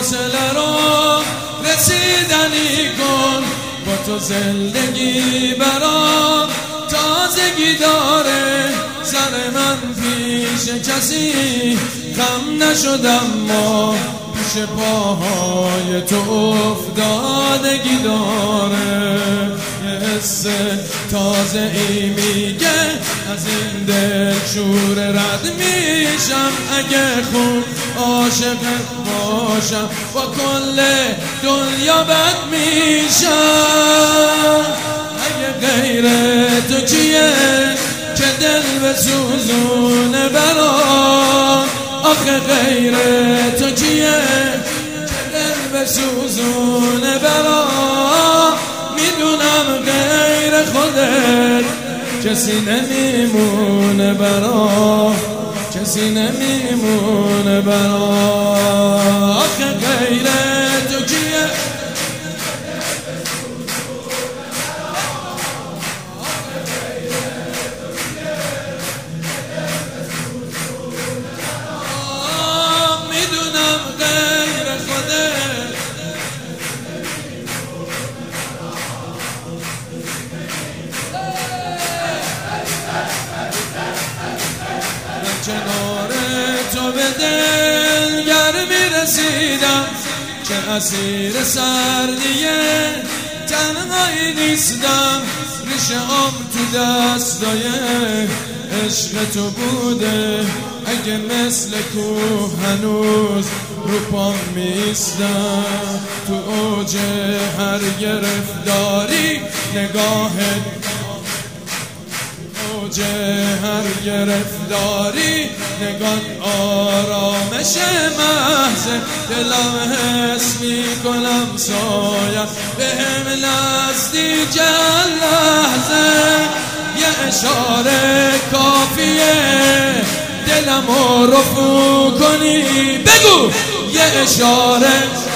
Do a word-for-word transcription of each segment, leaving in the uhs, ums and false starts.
فاصله رو رسیدنی کن، با تو زندگی برام تازگی داره. سر من پیش کسی خم نشدم، ما پیش پاهای تو افتادگی داره. یه حس تازه ای میگه از این دل شور رد میشم، اگه خون عاشق باشم با کل دنیا بد میشم. اگه غیر تو کیه که دل بسوزونه برام؟ آخه غیر تو کیه که دل بسوزونه برام؟ میدونم غیر خودت کسی نمیمونه برام، کسی نمیمونه برام. آخه غیر تو کیه کنار تو به دل گرمی رسیدم، که اسیر سردیه تنهایی نیستم. ریشه آم تو دستای عشق تو بوده، اگه مثل کوه هنوز رو پام میستم. تو اوج هر گرفتاری نگاهت، اوج هر گرفتاری نگاه آرامش محض. دلم حس میکنم سایه بهم نزدیک هر لحظه. یه اشاره کافیه دلمو رفو کنی، بگو یه اشاره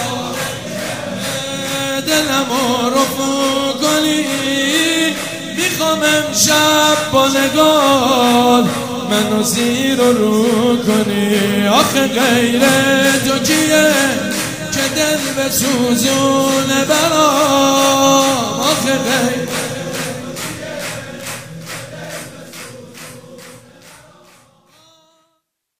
دلمو رفو کنی. میخوام امشب با نگاه منو زیر و رو کنی. آخه غیر تو کیه که دل بسوزونه برام؟ آخه غیر